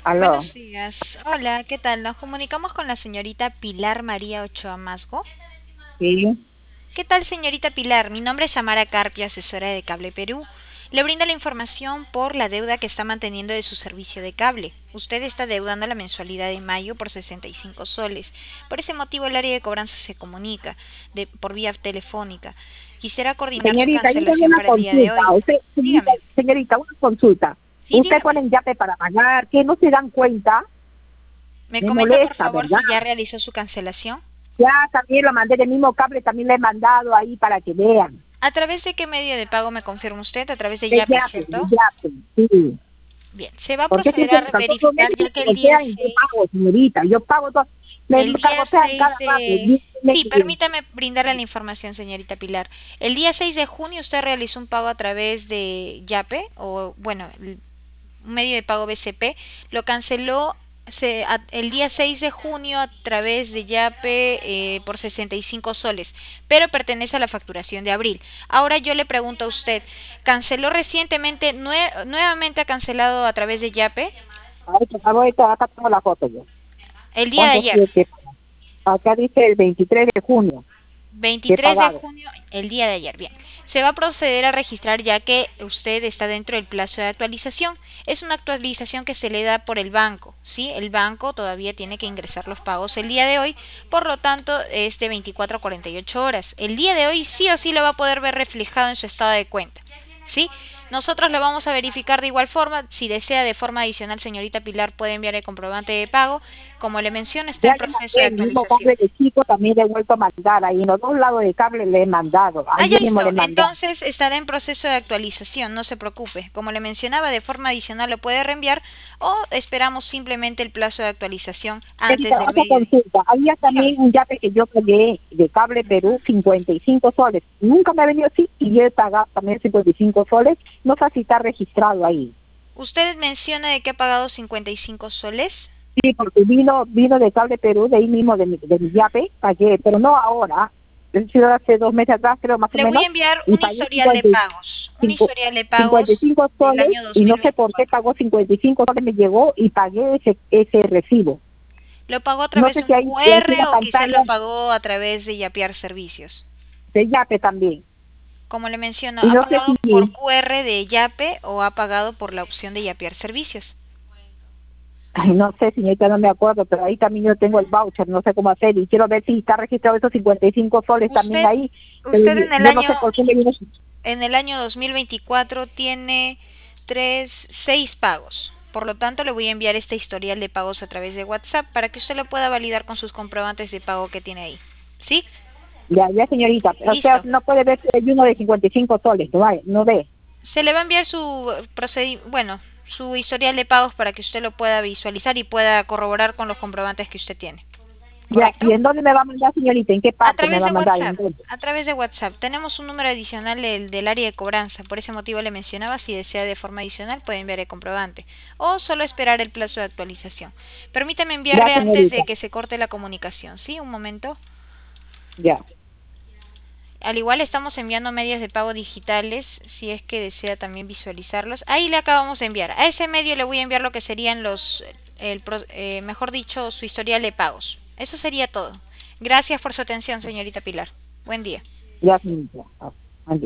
Aló, Buenos días. Hola, ¿qué tal? Nos comunicamos con la señorita Pilar María Ochoa Masgo. sí, ¿Qué tal, señorita Pilar? Mi nombre es Amara Carpio, asesora de Cable Perú. Le brindo la información por la deuda que está manteniendo de su servicio de cable. Usted está deudando la mensualidad de mayo por 65 soles. Por ese motivo, el área de cobranza se comunica por vía telefónica. Quisiera coordinar su señorita, yo tengo cancelación una para el día de consulta. hoy. Dígame. Señorita, una consulta. Sí, Usted dígame. pone yape para pagar, que no se dan cuenta, ¿Me me comenta, por molesta, favor, ¿verdad? si ya realizó su cancelación? Ya también lo mandé del mismo cable, también le he mandado ahí para que vean. ¿A través de qué medio de pago me confirma usted? A través de Yape, De ¿cierto? yape, sí. Bien, se va a Porque proceder siempre a me todos los verificar meses ya me que el día cagotean y yo 6, pago, señorita, yo pago todo, me el día cagotean 6 cada rato. de... Sí, permítame brindarle la información, señorita Pilar. El día 6 de junio usted realizó un pago a través de Yape, o bueno, un medio de pago BCP, lo canceló el día 6 de junio a través de Yape por 65 soles, pero pertenece a la facturación de abril. Ahora yo le pregunto a usted, ¿canceló recientemente, nuevamente ha cancelado a través de Yape Ahorita, acá tengo la foto yo. el día de ¿Cuánto ayer? sí que acá dice el 23 de junio que he 23 de pagado? junio, el día de ayer. Bien, se va a proceder a registrar ya que usted está dentro del plazo de actualización. Es una actualización que se le da por el banco, ¿sí? El banco todavía tiene que ingresar los pagos el día de hoy, por lo tanto es de 24 a 48 horas. El día de hoy sí o sí lo va a poder ver reflejado en su estado de cuenta, ¿sí? Nosotros lo vamos a verificar de igual forma. Si desea de forma adicional, señorita Pilar, puede enviar el comprobante de pago. Como le menciono, está Ya en le proceso mandé de el mismo actualización. cable de chico, también le he vuelto a mandar. Ahí en los dos lados del cable le he mandado. Ah, ya Ayer mismo listo. le mandé. Entonces estará en proceso de actualización, no se preocupe. Como le mencionaba, de forma adicional lo puede reenviar o esperamos simplemente el plazo de actualización antes Erika, del otra mediodía. consulta. Había Dígame. también un yape que yo pagué de Cable Perú, 55 soles. Nunca me ha venido así y yo he pagado también 55 soles. No sé si está registrado ahí. Usted menciona de que ha pagado 55 soles. Sí, porque vino de Cable Perú, de ahí mismo de mi yape, pagué, pero no ahora. Es decir, hace 2 meses atrás, creo más o Le voy menos, a enviar y un pagué historial de pagos. Un historial de pagos 55 del soles año y no sé por qué 2024. pagó 55 soles, me llegó y pagué ese recibo. ¿Lo pagó a No través sé de si un ahí en la QR o quizás lo pantalla pagó a través de Yapiar Servicios? de Yape también. Como le menciono, Y ¿ha no sé pagado por si, QR de Yape o ha pagado por la opción de Yapiar Servicios? ay, no sé, señorita, no me acuerdo, pero ahí también yo tengo el voucher, no sé cómo hacer y quiero ver si está registrado esos 55 soles también Usted, ahí. Pero usted yo no sé por qué me viene. en el año 2024 tiene seis pagos. Por lo tanto, le voy a enviar este historial de pagos a través de WhatsApp para que usted lo pueda validar con sus comprobantes de pago que tiene ahí. ¿Sí? Ya, ya, señorita, o sea, Listo. no puede ver si hay uno de 55 soles, no, no ve. Se le va a enviar bueno, su historial de pagos para que usted lo pueda visualizar y pueda corroborar con los comprobantes que usted tiene. Ya, ¿Correcto? ¿y en dónde me va a mandar, señorita? ¿En qué A parte me través va a de mandar? ¿En WhatsApp, dónde? a través de WhatsApp. Tenemos un número adicional del área de cobranza. Por ese motivo le mencionaba, si desea de forma adicional puede enviar el comprobante. O solo esperar el plazo de actualización. Permítame Ya, enviarle antes señorita, de que se corte la comunicación. ¿Sí? Un momento. ya. Al igual estamos enviando medios de pago digitales, si es que desea también visualizarlos. Ahí le acabamos de enviar. A ese medio le voy a enviar lo que serían mejor dicho, su historial de pagos. Eso sería todo. Gracias por su atención, señorita Pilar. Buen día. Ya, señorita.